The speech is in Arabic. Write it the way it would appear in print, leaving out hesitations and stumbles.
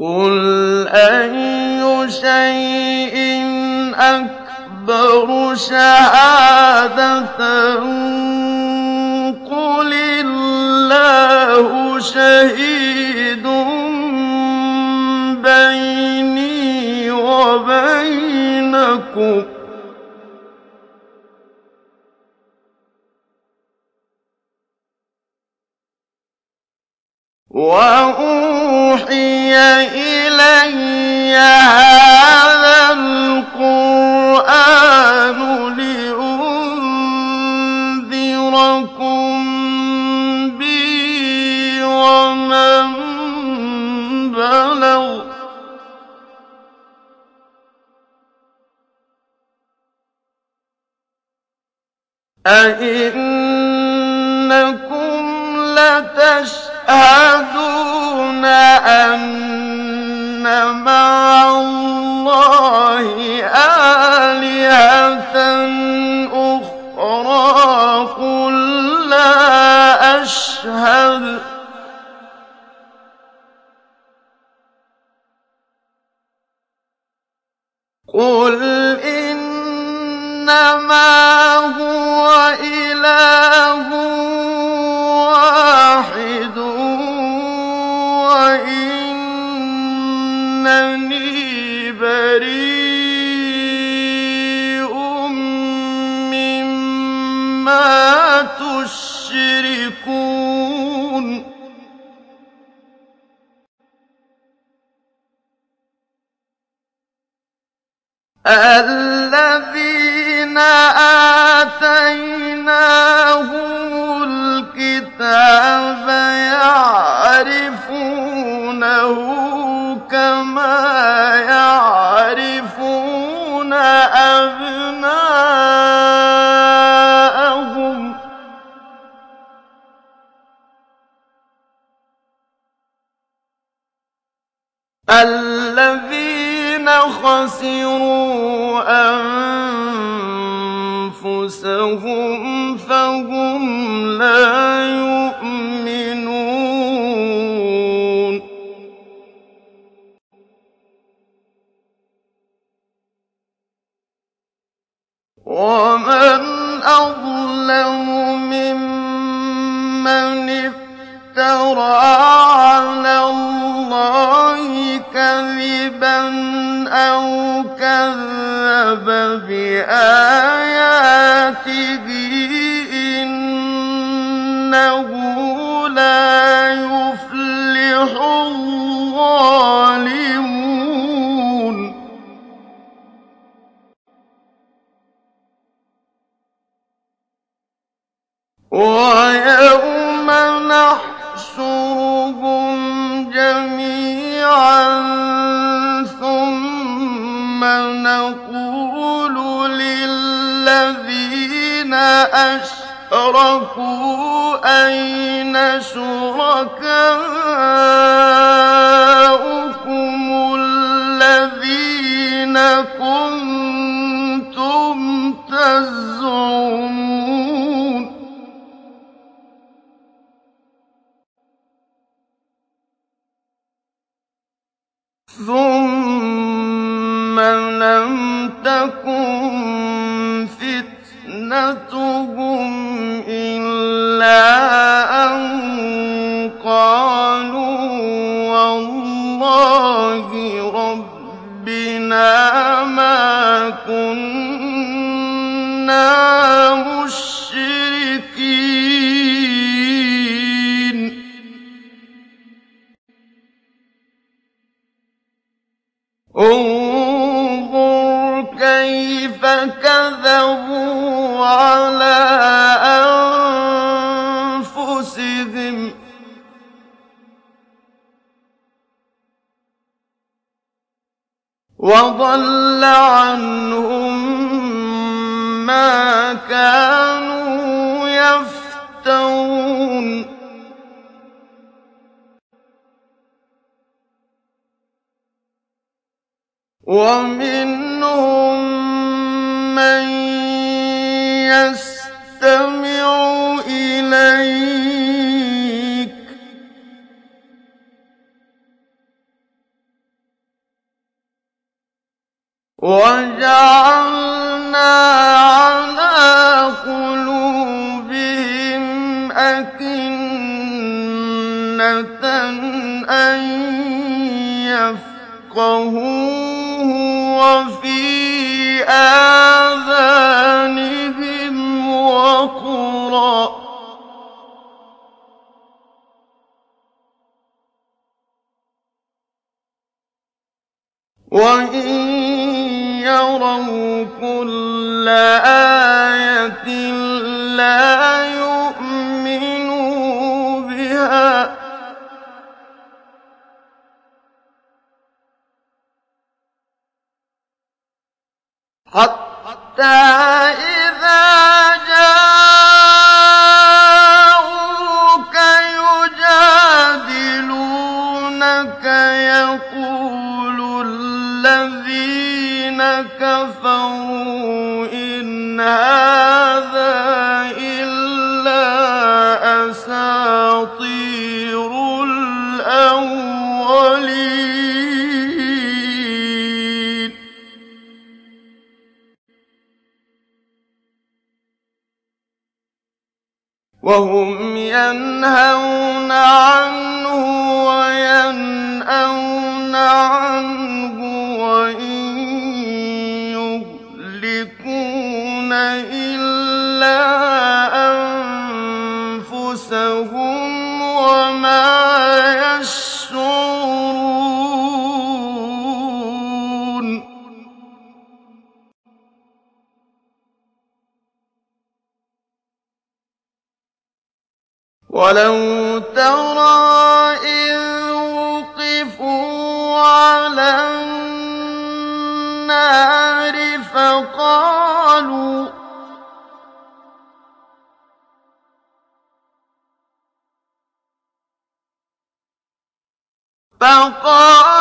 قُلْ أَيُّ شَيْءٍ أَكْبَرُ شَهَادَةً قُلِ اللَّهُ شَهِيدٌ بَيْنِي وَبَيْنَكُمْ ۚ وَأُوحِيَ إِلَيَّ هَٰذَا الْقُرْآنُ لِأُنذِرَكُم بِهِ وَمَن بَلَغَ ۚ أَئِنَّكُمْ لَتَشْهَدُونَ أَنَّ مَعَ اللَّهِ آلِهَةً أُخْرَىٰ قُل لَّا أَشْهَدُ ۚ قُلْ إِنَّمَا هُوَ إِلَٰهٌ وَاحِدٌ وَإِنَّنِي بَرِيءٌ مِّمَّا تُشْرِكُونَ الَّذِينَ آتَيْنَاهُمُ الْكِتَابَ يَعْرِفُونَهُ كَمَا يَعْرِفُونَ أَبْنَاءَهُمْ ۖ الَّذِينَ خَسِرُوا أَنفُسَهُمْ فَهُمْ لَا يُؤْمِنُونَ وَمَنْ أَظْلَمُ مِمَّنِ افْتَرَىٰ عَلَى اللَّهِ كَذِبًا أَوْ كَذَّبَ بِآيَاتِهِ ۚ إِنَّهُ لَا يُفْلِحُ الظَّالِمُونَ وَيَوْمَ نَحْشُرُهُمْ جَمِيعًا ثُمَّ نَقُولُ لِلَّذِينَ أَشْرَكُوا أَيْنَ شُرَكَاؤُكُمُ الَّذِينَ كُنتُمْ تَزْعُمُونَ ثُمَّ لَمْ تَكُن فِتْنَتُهُمْ إِلَّا أَن قَالُوا وَاللَّهِ رَبِّنَا مَا كُنَّا مُشْرِكِينَ انظُرْ كَيْفَ كَذَبُوا عَلَىٰ أَنفُسِهِمْ ۚ وَضَلَّ عَنْهُم مَّا كَانُوا يَفْتَرُونَ وَمِنْهُم مَّن يَسْتَمِعُ إِلَيْكَ وَجَعَلْنَا عَلَىٰ قُلُوبِهِمْ أَكِنَّةً أَن يَفْقَهُوهُ وَفِي آذَانِهِمْ وَقْرًا ۚ وَإِن يَرَوْا كُلَّ آيَةٍ لَّا يُؤْمِنُوا بِهَا ۚ حَتَّىٰ إِذَا جَاءُوكَ يُجَادِلُونَكَ يَقُولُ الَّذِينَ كَفَرُوا إِنْ هَٰذَا إِلَّا أَسَاطِيرُ الْأَوَّلِينَ وَهُمْ يَنْهَوْنَ عَنْهُ وَيَنْأَوْنَ عَنْهُ وَإِن يُهْلِكُونَ إِلَّا أَنفُسَهُمْ وَمَا يَشْعُرُونَ وَلَوْ تَرَىٰ إِذْ وُقِفُوا عَلَى النَّارِ فَقَالُوا